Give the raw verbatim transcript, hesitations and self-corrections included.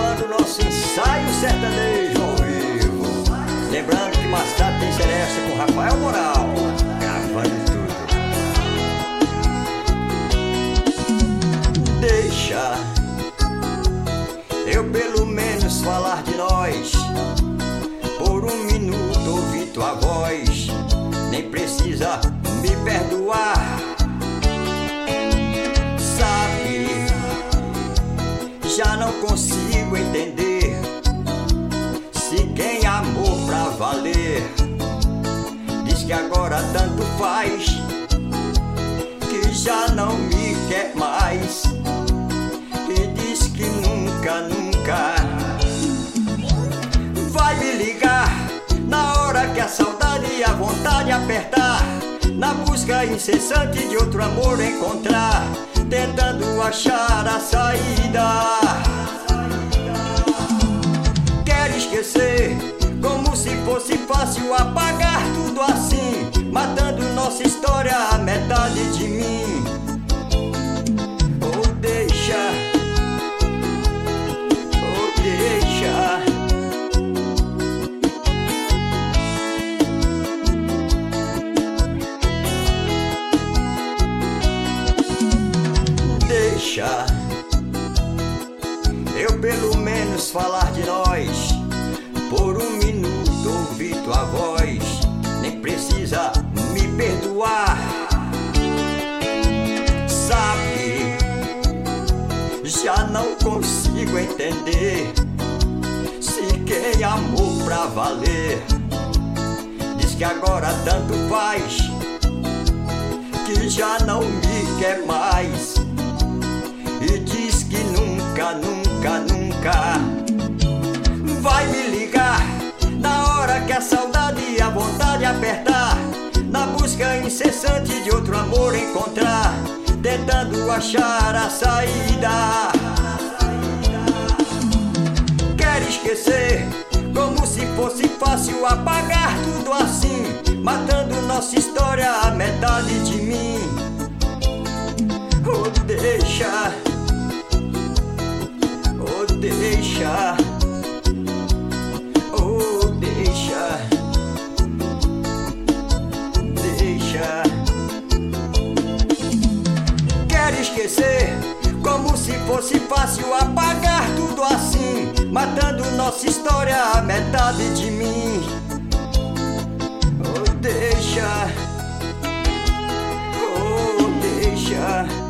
gravando nosso ensaio sertanejo ao vivo. Lembrando que mais tarde tem Seresta com Rafael Moral, gravando tudo. Deixa eu pelo menos falar de nós, por um minuto ouvir tua voz. Nem precisa me perdoar. Sabe, já não consigo entender se quem amou pra valer diz que agora tanto faz, que já não me quer mais, e diz que nunca, nunca vai me ligar na hora que a saudade e a vontade apertar, na busca incessante de outro amor encontrar, tentando achar a saída. Quer esquecer, como se fosse fácil apagar tudo assim, matando nossa história a metade de mim. Ou deixa, ou deixa. Deixa eu pelo menos falar de nós, por um minuto ouvir tua voz. Nem precisa me perdoar. Sabe, já não consigo entender se quem amou pra valer diz que agora tanto faz, que já não me quer mais, e diz que nunca, nunca, nunca vai me ligar na hora que a saudade e a vontade apertar, na busca incessante de outro amor encontrar, tentando achar a saída. Quer esquecer, como se fosse fácil apagar tudo assim, matando nossa história a metade de mim. Oh, deixa, oh, deixa, oh, deixa, deixa. Quer esquecer, como se fosse fácil apagar tudo assim, matando nossa história a metade de mim. Oh, deixa, oh, deixa.